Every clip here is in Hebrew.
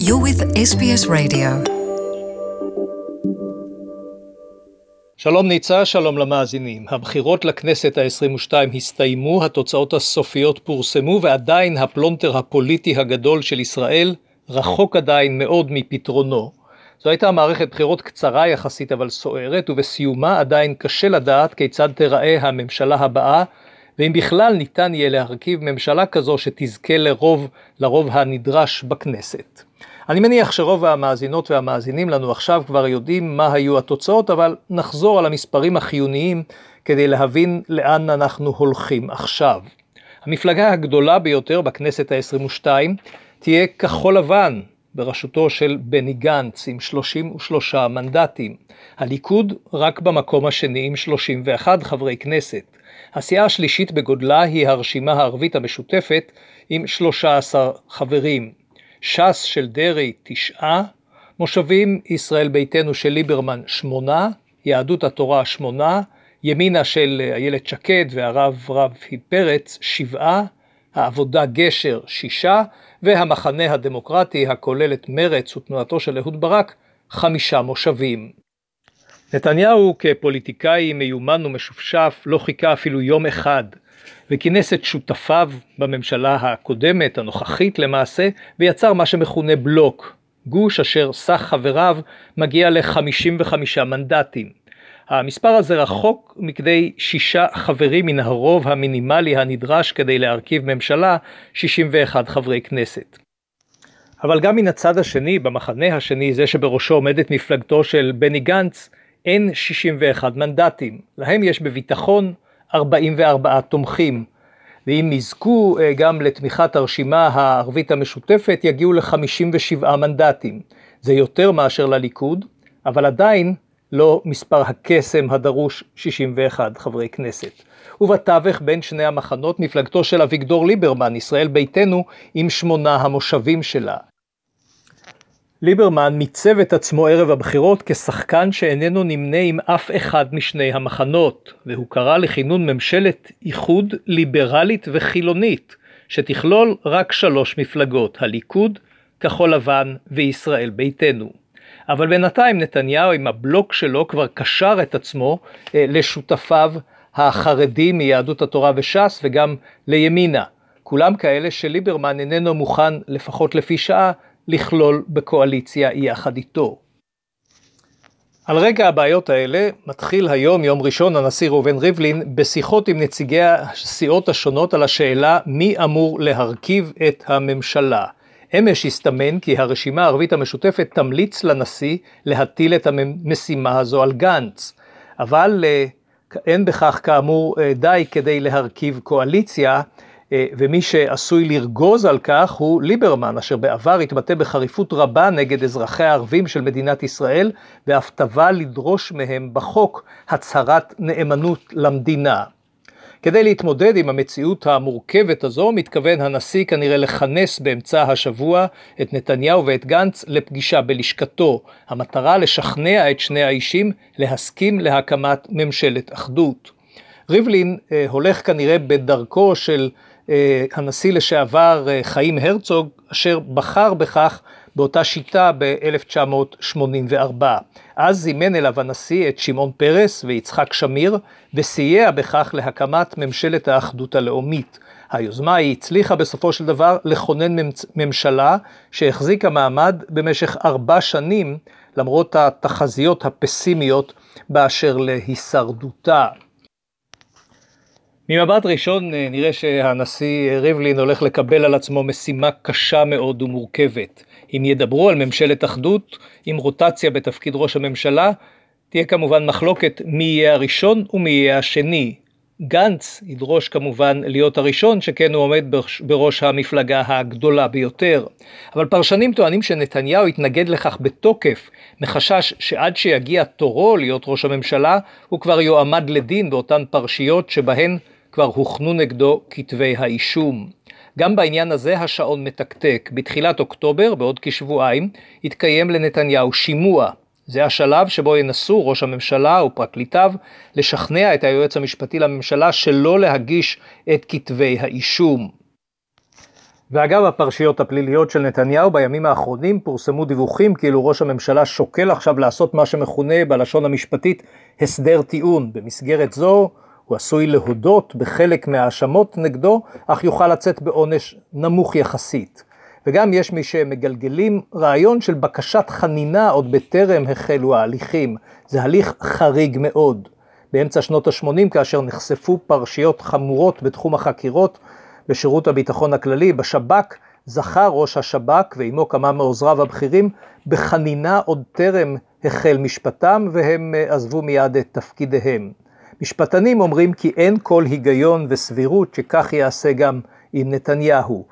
You're with SBS Radio. שלום ניצה, שלום למאזינים. הבחירות לכנסת ה-22 הסתיימו, התוצאות הסופיות פורסמו, ועדיין הפלונטר הפוליטי הגדול של ישראל רחוק עדיין מאוד מפתרונו. זו הייתה מערכת בחירות קצרה יחסית אבל סוערת, ובסיומה עדיין קשה לדעת כיצד תיראה הממשלה הבאה, ואם בכלל ניתן יהיה להרכיב ממשלה כזו שתזכה לרוב הנדרש בכנסת. אני מניח שרוב המאזינות והמאזינים לנו עכשיו כבר יודעים מה היו התוצאות, אבל נחזור על המספרים החיוניים כדי להבין לאן אנחנו הולכים עכשיו. המפלגה הגדולה ביותר בכנסת ה-22 תהיה כחול לבן, בראשותו של בני גנץ עם 33 מנדטים. הליכוד רק במקום השני עם 31 חברי כנסת. הסיעה השלישית בגודלה היא הרשימה הערבית המשותפת עם 13 חברים. ש"ס של דרעי 9, מושבים ישראל ביתנו של ליברמן 8, יהדות התורה 8, ימינה של איילת שקד והרב רפי פרץ 7, העבודה גשר 6, והמחנה הדמוקרטי הכולל את מרץ ותנועתו של אהוד ברק 5 מושבים. נתניהו כפוליטיקאי מיומן ומשופשף לא חיכה אפילו יום אחד, וכינס את שותפיו בממשלה הקודמת, הנוכחית למעשה, ויצר מה שמכונה בלוק, גוש אשר סך חבריו מגיע ל-55 מנדטים. המספר הזה רחוק מכדי 6 חברים מן הרוב המינימלי הנדרש כדי להרכיב ממשלה, 61 חברי כנסת. אבל גם מן הצד השני, במחנה השני, זה שבראשו עומדת מפלגתו של בני גנץ, אין 61 מנדטים. להם יש בביטחון 44 תומכים. ואם יזכו גם לתמיכת הרשימה הערבית המשותפת, יגיעו ל-57 מנדטים. זה יותר מאשר לליכוד, אבל עדיין לא מספר הקסם הדרוש 61 חברי כנסת. ובתווך בין שני המחנות מפלגתו של אביגדור ליברמן, ישראל ביתנו, עם 8 המושבים שלה. ליברמן מיצב את עצמו ערב הבחירות כשחקן שאיננו נמנה עם אף אחד משני המחנות, והוא קרא לכינון ממשלת איחוד ליברלית וחילונית, שתכלול רק 3 מפלגות, הליכוד, כחול לבן וישראל ביתנו. אבל בינתיים נתניהו עם הבלוק שלו כבר קשר את עצמו לשותפיו החרדים מיהדות התורה וש"ס וגם לימינה. כולם כאלה שליברמן איננו מוכן לפחות לפי שעה לכלול בקואליציה יחד איתו. על רקע הבעיות האלה מתחיל היום, יום ראשון, הנשיא ראובן ריבלין בשיחות עם נציגי הסיעות השונות על השאלה מי אמור להרכיב את הממשלה. אמש הסתמן כי הרשימה הערבית המשותפת תמליץ לנשיא להטיל את המשימה הזו על גנץ, אבל אין בכך כאמור די כדי להרכיב קואליציה, ומי שעשוי לרגוז על כך הוא ליברמן, אשר בעבר התבטא בחריפות רבה נגד אזרחי הערבים של מדינת ישראל, ואף תבע לדרוש מהם בחוק הצהרת נאמנות למדינה. כדי להתמודד עם המציאות המורכבת הזו, מתכוון הנשיא כנראה לכנס באמצע השבוע את נתניהו ואת גנץ לפגישה בלשכתו. המטרה לשכנע את שני האישים להסכים להקמת ממשלת אחדות. ריבלין הולך כנראה בדרכו של הנשיא לשעבר חיים הרצוג, אשר בחר בכך באותה שיטה ב-1984. אז זימן אליו הנשיא את שמעון פרס ויצחק שמיר, וסייע בכך להקמת ממשלת האחדות הלאומית. היוזמה היא הצליחה בסופו של דבר לכונן ממשלה שהחזיקה מעמד במשך 4 שנים, למרות התחזיות הפסימיות באשר להישרדותה. ממבט ראשון נראה שהנשיא ריבלין הולך לקבל על עצמו משימה קשה מאוד ומורכבת. אם ידברו על ממשלת אחדות עם רוטציה בתפקיד ראש הממשלה, תהיה כמובן מחלוקת מי יהיה הראשון ומי יהיה השני. גנץ ידרוש כמובן להיות הראשון, שכן הוא עומד בראש המפלגה הגדולה ביותר. אבל פרשנים טוענים שנתניהו יתנגד לכך בתוקף, מחשש שעד שיגיע תורו להיות ראש הממשלה, הוא כבר יועמד לדין באותן פרשיות שבהן כבר הוכנו נגדו כתבי האישום. גם בעניין הזה השעון מתקתק. בתחילת אוקטובר, בעוד כשבועיים, יתקיים לנתניהו שימוע. זה השלב שבו ינסו ראש הממשלה ופרקליטיו לשכנע את היועץ המשפטי לממשלה שלא להגיש את כתבי האישום. ואגב, הפרשיות הפליליות של נתניהו בימים האחרונים פורסמו דיווחים כאילו ראש הממשלה שוקל עכשיו לעשות מה שמכונה בלשון המשפטית הסדר טיעון. במסגרת זו הוא עשוי להודות בחלק מהאשמות נגדו, אך יוכל לצאת בעונש נמוך יחסית. וגם יש מי שמגלגלים רעיון של בקשת חנינה עוד בטרם החלו ההליכים. זה הליך חריג מאוד. באמצע שנות ה-80, כאשר נחשפו פרשיות חמורות בתחום החקירות בשירות הביטחון הכללי, בשב"כ, זכה ראש השב"כ ועמו כמה מעוזריו הבכירים בחנינה עוד טרם החל משפטם, והם עזבו מיד את תפקידיהם. משפטנים אומרים כי אין כל היגיון וסבירות שכך יעשה גם עם נתניהו.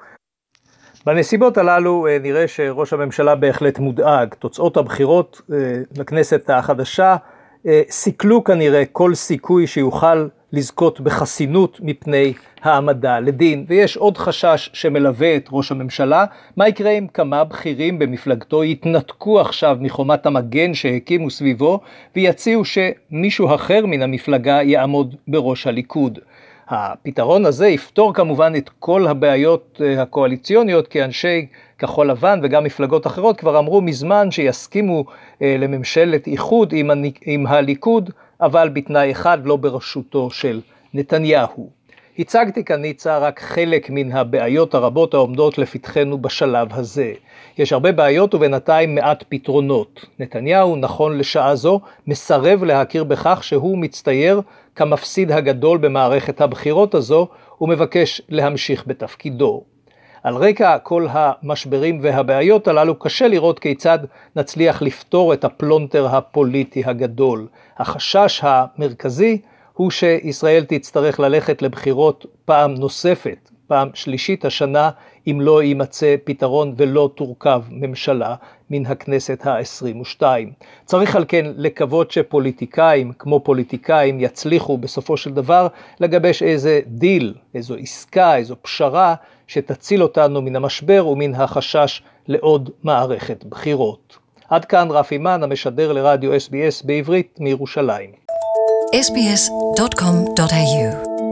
בנסיבות הללו נראה שראש הממשלה בהחלט מודאג. תוצאות הבחירות לכנסת החדשה סיכלו כנראה כל סיכוי שיוכל לזכות בחסינות מפני העמדה לדין. ויש עוד חשש שמלווה את ראש הממשלה. מה יקרה אם כמה בכירים במפלגתו יתנתקו עכשיו מחומת המגן שהקימו סביבו ויציעו שמישהו אחר מן המפלגה יעמוד בראש הליכוד? הפתרון הזה יפתור כמובן את כל הבעיות הקואליציוניות, כי אנשי כחול לבן וגם מפלגות אחרות כבר אמרו מזמן שיסכימו לממשלת איחוד עם הליכוד, אבל בתנאי אחד, לא בראשותו של נתניהו. הצגתי כאן ניצה רק חלק מן הבעיות הרבות העומדות לפתחנו בשלב הזה. יש הרבה בעיות ובינתיים מעט פתרונות. נתניהו נכון לשעה זו מסרב להכיר בכך שהוא מצטייר כמפסיד הגדול במערכת הבחירות הזו ומבקש להמשיך בתפקידו. על רקע כל המשברים והבעיות הללו קשה לראות כיצד נצליח לפתור את הפלונטר הפוליטי הגדול. החשש המרכזי הוא שישראל תצטרך ללכת לבחירות פעם נוספת, פעם שלישית השנה, אם לא יימצא פתרון ולא תורכב ממשלה מן הכנסת ה-22. צריך על כן לקוות שפוליטיקאים כמו פוליטיקאים יצליחו בסופו של דבר לגבש איזה דיל, איזו עסקה, איזו פשרה שתציל אותנו מן המשבר ומן החשש לעוד מערכת בחירות. עד כאן רפי מן, המשדר לרדיו SBS בעברית מירושלים. sbs.com.au